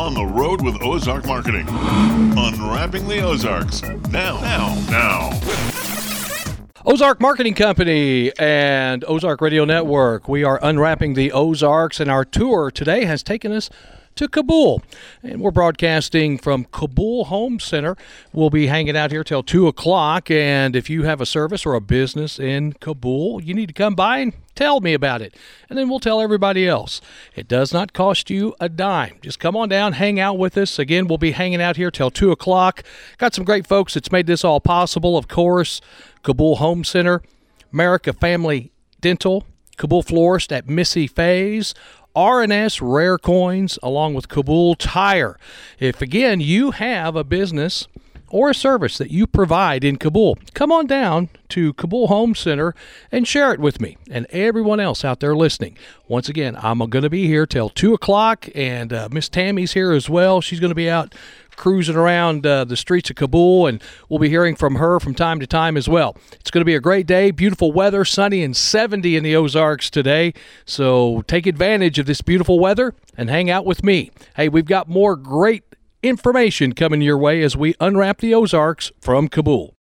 on the road with Ozark Marketing. Unwrapping the Ozarks. Now. Ozark Marketing Company and Ozark Radio Network. We are unwrapping the Ozarks, and our tour today has taken us to Kabul. And we're broadcasting from Kabul Home Center. We'll be hanging out here till 2 o'clock, and if you have a service or a business in Kabul, you need to come by and tell me about it, and then we'll tell everybody else. It does not cost you a dime. Just come on down, hang out with us. Again, we'll be hanging out here till 2 o'clock. Got some great folks that's made this all possible. Of course, Kabul Home Center, America Family Dental, Kabul Florist at Missy Faye's, R&S Rare Coins, along with Kabul Tire. If, again, you have a business or a service that you provide in Kabul, come on down to Kabul Home Center and share it with me and everyone else out there listening. Once again, I'm going to be here till 2 o'clock, and Miss Tammy's here as well. She's going to be out cruising around the streets of Kabul, and we'll be hearing from her from time to time as well. It's going to be a great day, beautiful weather, sunny and 70 in the Ozarks today. So take advantage of this beautiful weather and hang out with me. Hey, we've got more great information coming your way as we unwrap the Ozarks from Kabul.